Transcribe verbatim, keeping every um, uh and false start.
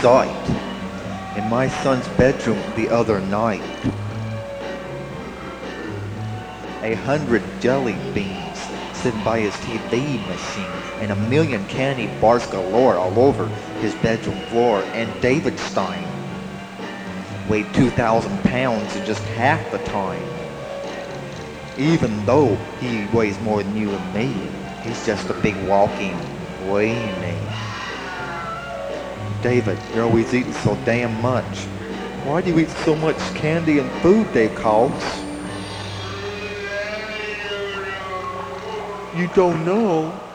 sight in my son's bedroom the other night. A hundred jelly beans sitting by his T V machine, and a million candy bars galore all over his bedroom floor. And David Stein weighed two thousand pounds in just half the time. Even though he weighs more than you and me, he's just a big walking weenie. David, you're always eating so damn much. Why do you eat so much candy and food, Dave Cox? You don't know?